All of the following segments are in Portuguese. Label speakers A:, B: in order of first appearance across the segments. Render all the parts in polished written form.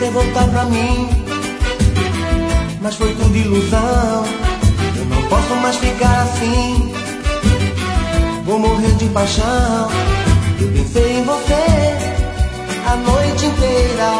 A: você voltar pra mim, mas foi tudo ilusão. Eu não posso mais ficar assim, vou morrer de paixão. Eu pensei em você a noite inteira.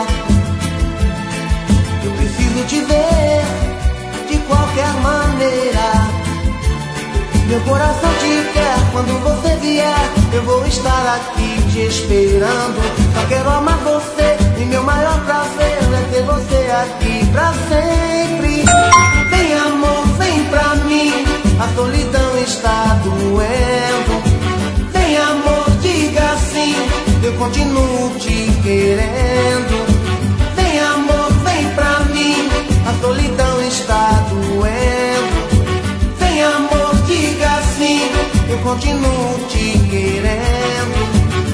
A: Eu preciso te ver de qualquer maneira. Meu coração te quer, quando você vier eu vou estar aqui te esperando. Só quero amar você e meu maior prazer é ter você aqui pra sempre. Vem amor, vem pra mim, a solidão está doendo. Vem amor, diga sim, eu continuo te querendo. Vem amor, vem pra mim, a solidão está doendo. Vem amor, diga sim, eu continuo te querendo.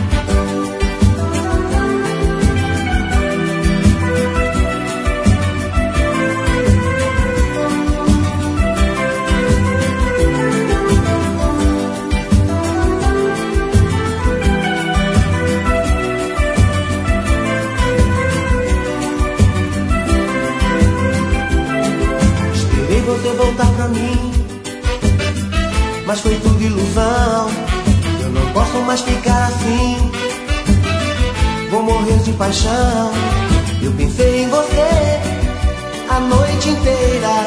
A: Esperei você voltar pra mim, mas foi tudo ilusão. Eu não posso mais ficar assim, vou morrer de paixão. Eu pensei em você a noite inteira.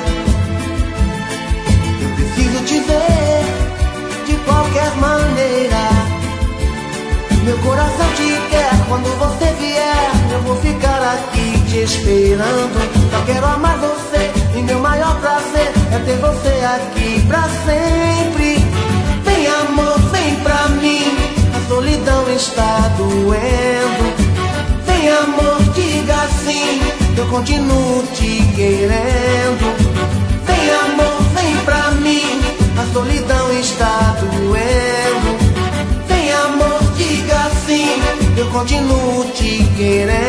A: Eu preciso te ver de qualquer maneira. Meu coração te quer, quando você vier eu vou ficar aqui te esperando. Só quero amar você e meu maior prazer é ter você aqui pra sempre. Vem amor, vem pra mim, a solidão está doendo. Vem amor, diga sim, eu continuo te querendo. Vem amor, vem pra mim, a solidão está doendo. Vem amor, diga sim, eu continuo te querendo.